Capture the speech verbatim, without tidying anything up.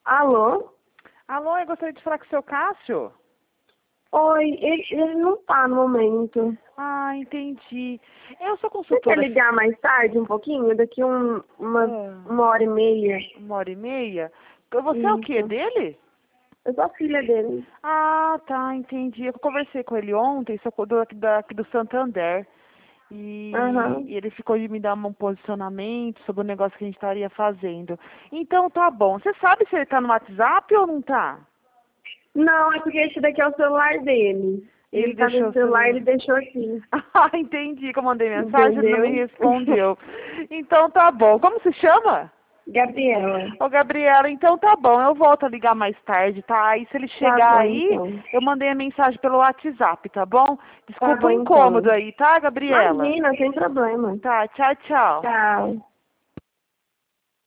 Alô? Alô, eu gostaria de falar com o seu Cássio. Oi, ele, ele não tá no momento. Ah, entendi. Eu sou Você quer consultora. ligar mais tarde um pouquinho? Daqui um, uma, Ah, uma hora e meia? uma hora e meia. Você é o quê? Isso. Dele? Eu sou a filha dele. Ah, tá, entendi. Eu conversei com ele ontem, sou do, aqui, da, aqui do Santander. E, Aham. e ele ficou de me dar um posicionamento sobre o negócio que a gente estaria fazendo. Então tá bom. Você sabe se ele tá no WhatsApp ou não tá? Não, é porque esse daqui é o celular dele. E ele Ele tá deixou no o celular, celular. ele deixou aqui. Ah, entendi que eu mandei mensagem, ele não me Entendeu? respondeu. Então tá bom. Como se chama? Gabriela. Ô, Gabriela, então tá bom, eu volto a ligar mais tarde, tá? Aí se ele Tá chegar bom, aí, então. eu mandei a mensagem pelo WhatsApp, tá bom? Tá Desculpa o bom, incômodo então. aí, tá, Gabriela? Imagina, sem problema. Tá, tchau, tchau. Tchau.